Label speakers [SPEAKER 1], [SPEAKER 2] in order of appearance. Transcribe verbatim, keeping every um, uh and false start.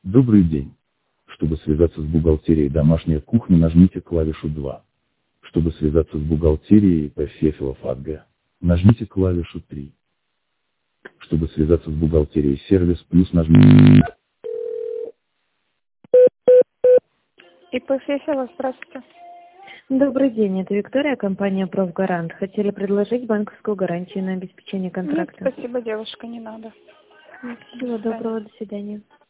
[SPEAKER 1] Добрый день. Чтобы связаться с бухгалтерией домашняя кухня, нажмите клавишу два. Чтобы связаться с бухгалтерией по Фефелов АГ, нажмите клавишу три. Чтобы связаться с бухгалтерией сервис плюс, нажмите.
[SPEAKER 2] ИП Фефелов, здравствуйте.
[SPEAKER 3] Добрый день, это Виктория, компания «Профгарант». Хотели предложить банковскую гарантию на обеспечение контракта.
[SPEAKER 2] Нет, спасибо, девушка, не надо.
[SPEAKER 3] Всего доброго, до свидания.